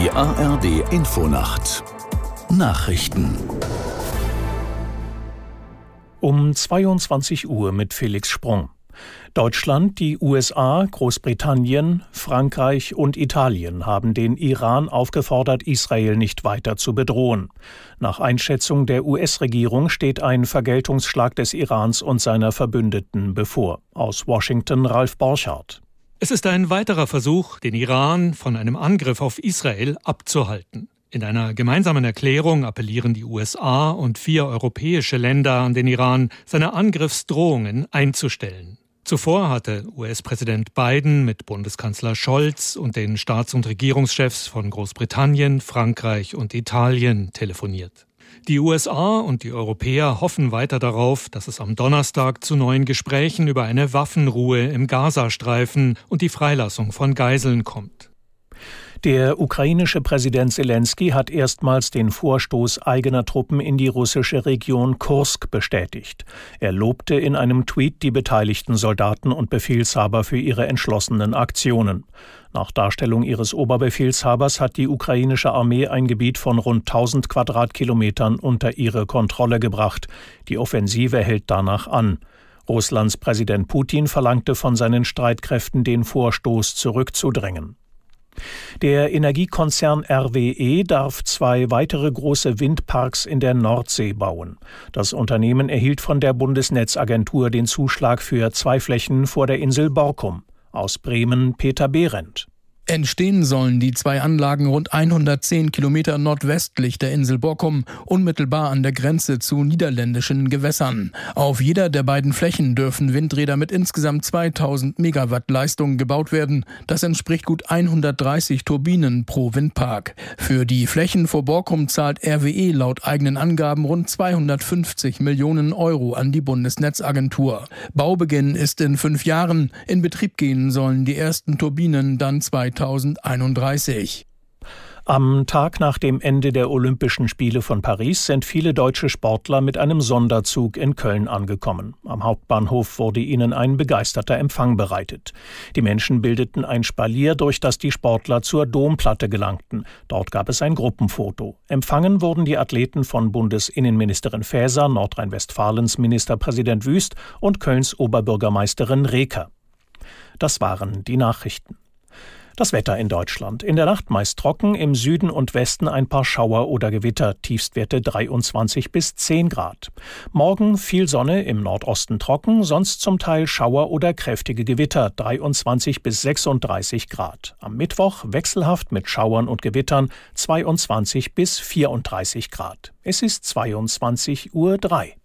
Die ARD-Infonacht Nachrichten um 22 Uhr mit Felix Sprung. Deutschland, die USA, Großbritannien, Frankreich und Italien haben den Iran aufgefordert, Israel nicht weiter zu bedrohen. Nach Einschätzung der US-Regierung steht ein Vergeltungsschlag des Irans und seiner Verbündeten bevor. Aus Washington Ralf Borchardt. Es ist ein weiterer Versuch, den Iran von einem Angriff auf Israel abzuhalten. In einer gemeinsamen Erklärung appellieren die USA und 4 europäische Länder an den Iran, seine Angriffsdrohungen einzustellen. Zuvor hatte US-Präsident Biden mit Bundeskanzler Scholz und den Staats- und Regierungschefs von Großbritannien, Frankreich und Italien telefoniert. Die USA und die Europäer hoffen weiter darauf, dass es am Donnerstag zu neuen Gesprächen über eine Waffenruhe im Gazastreifen und die Freilassung von Geiseln kommt. Der ukrainische Präsident Selenskyj hat erstmals den Vorstoß eigener Truppen in die russische Region Kursk bestätigt. Er lobte in einem Tweet die beteiligten Soldaten und Befehlshaber für ihre entschlossenen Aktionen. Nach Darstellung ihres Oberbefehlshabers hat die ukrainische Armee ein Gebiet von rund 1000 Quadratkilometern unter ihre Kontrolle gebracht. Die Offensive hält danach an. Russlands Präsident Putin verlangte von seinen Streitkräften, den Vorstoß zurückzudrängen. Der Energiekonzern RWE darf 2 weitere große Windparks in der Nordsee bauen. Das Unternehmen erhielt von der Bundesnetzagentur den Zuschlag für 2 Flächen vor der Insel Borkum. Aus Bremen Peter Behrendt. Entstehen sollen die 2 Anlagen rund 110 Kilometer nordwestlich der Insel Borkum, unmittelbar an der Grenze zu niederländischen Gewässern. Auf jeder der beiden Flächen dürfen Windräder mit insgesamt 2000 Megawatt Leistung gebaut werden. Das entspricht gut 130 Turbinen pro Windpark. Für die Flächen vor Borkum zahlt RWE laut eigenen Angaben rund 250 Millionen Euro an die Bundesnetzagentur. Baubeginn ist in 5 Jahren. In Betrieb gehen sollen die ersten Turbinen dann 2031. Am Tag nach dem Ende der Olympischen Spiele von Paris sind viele deutsche Sportler mit einem Sonderzug in Köln angekommen. Am Hauptbahnhof wurde ihnen ein begeisterter Empfang bereitet. Die Menschen bildeten ein Spalier, durch das die Sportler zur Domplatte gelangten. Dort gab es ein Gruppenfoto. Empfangen wurden die Athleten von Bundesinnenministerin Faeser, Nordrhein-Westfalens Ministerpräsident Wüst und Kölns Oberbürgermeisterin Reker. Das waren die Nachrichten. Das Wetter in Deutschland. In der Nacht meist trocken, im Süden und Westen ein paar Schauer oder Gewitter, Tiefstwerte 23 bis 10 Grad. Morgen viel Sonne, im Nordosten trocken, sonst zum Teil Schauer oder kräftige Gewitter, 23 bis 36 Grad. Am Mittwoch wechselhaft mit Schauern und Gewittern, 22 bis 34 Grad. Es ist 22:03 Uhr.